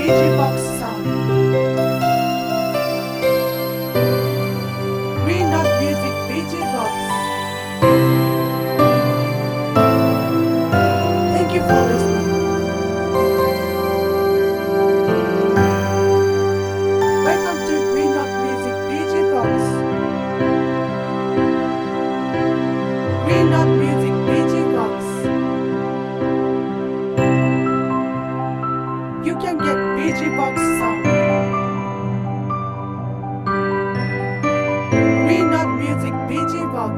BG Box sound. Green Dot Music BG Box. Thank you for listening. Welcome to Green Dot Music BG Box. Green Dot Music BG Box. You can get BG Box sound. Green Dot Music BG Box.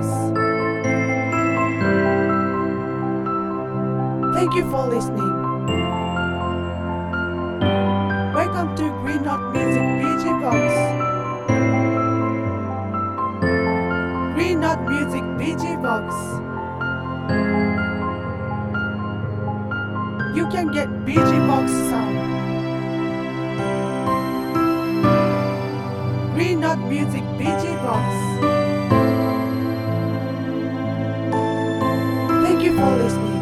Thank you for listening. Welcome to Green Dot Music BG Box. Green Dot Music BG Box. You can get BG Box sound. Green Dot Music BG Box. Thank you for listening.